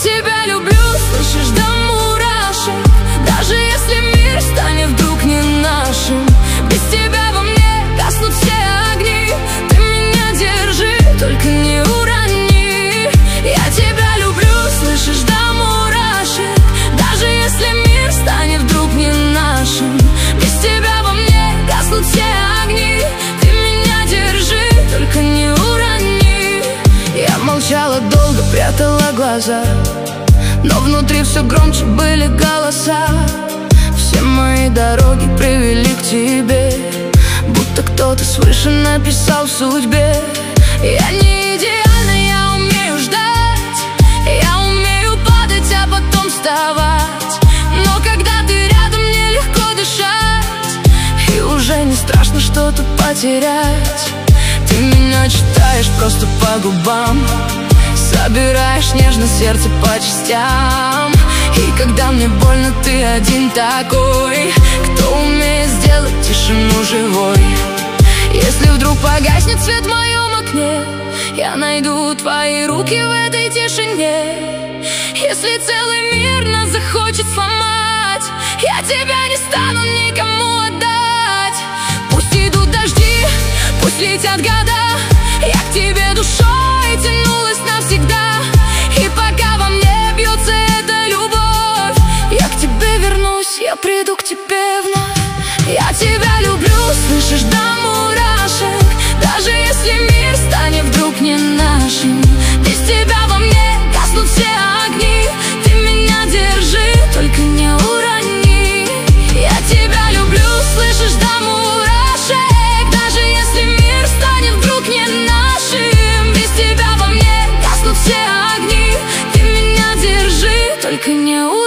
тебя люблю, слышишь, до мурашек. Даже если мир станет вдруг не нашим, без тебя во мне гаснут все огни. Ты меня держи, только не урони. Я тебя люблю, слышишь, до мурашек. Даже если мир станет вдруг не нашим, без тебя во мне гаснут все огни. Ты меня держи, только не урони. Я молчала долго, прятала глаза, но внутри все громче были голоса. Все мои дороги привели к тебе, будто кто-то свыше написал в судьбе. Я не идеальна, я умею ждать, я умею падать, а потом вставать. Но когда ты рядом, мне легко дышать, и уже не страшно что-то потерять. Ты меня читаешь просто по губам, собираешь нежно сердце по частям. И когда мне больно, ты один такой, кто умеет сделать тишину живой. Если вдруг погаснет свет в моем окне, я найду твои руки в этой тишине. Если целый мир нас захочет сломать, я тебя не стану никому отдать. Пусть идут дожди, пусть летят года, я к тебе душой тянулась навсегда. И пока во мне бьется эта любовь, я к тебе вернусь, я приду к тебе вновь. Я тебя люблю, слышишь, до мурашек. Даже если мир станет вдруг не нашим, без тебя во мне гаснут все огни. Ты меня держи, только не урони. Я тебя люблю, слышишь, до мурашек. Даже если мир станет вдруг не нашим, без тебя во мне гаснут все огни. Ты меня держи, только не урони.